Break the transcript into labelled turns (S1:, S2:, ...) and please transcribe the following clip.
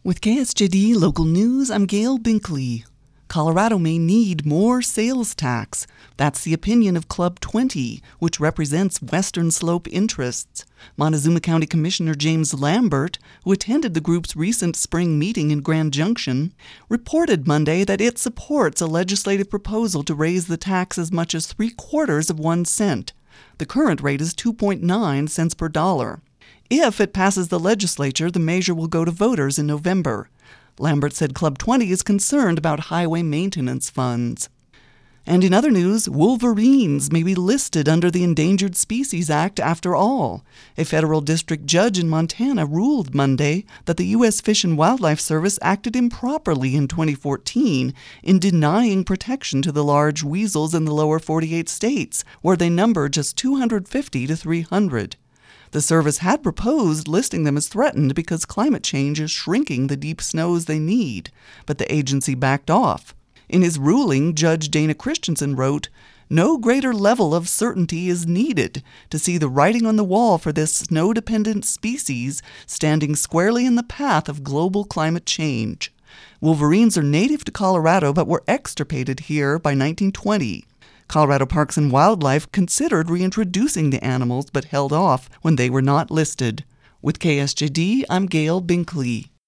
S1: With KSJD Local News, I'm Gail Binkley. Colorado may need more sales tax. That's the opinion of Club 20, which represents Western Slope interests. Montezuma County Commissioner James Lambert, who attended the group's recent spring meeting in Grand Junction, reported Monday that it supports a legislative proposal to raise the tax as much as 0.75 cents. The current rate is 2.9 cents per dollar. If it passes the legislature, the measure will go to voters in November. Lambert said Club 20 is concerned about highway maintenance funds. And in other news, wolverines may be listed under the Endangered Species Act after all. A federal district judge in Montana ruled Monday that the U.S. Fish and Wildlife Service acted improperly in 2014 in denying protection to the large weasels in the lower 48 states, where they number just 250 to 300. The service had proposed listing them as threatened because climate change is shrinking the deep snows they need, but the agency backed off. In his ruling, Judge Dana Christensen wrote, "No greater level of certainty is needed to see the writing on the wall for this snow-dependent species standing squarely in the path of global climate change. Wolverines are native to Colorado but were extirpated here by 1920. Colorado Parks and Wildlife considered reintroducing the animals but held off when they were not listed." With KSJD, I'm Gail Binkley.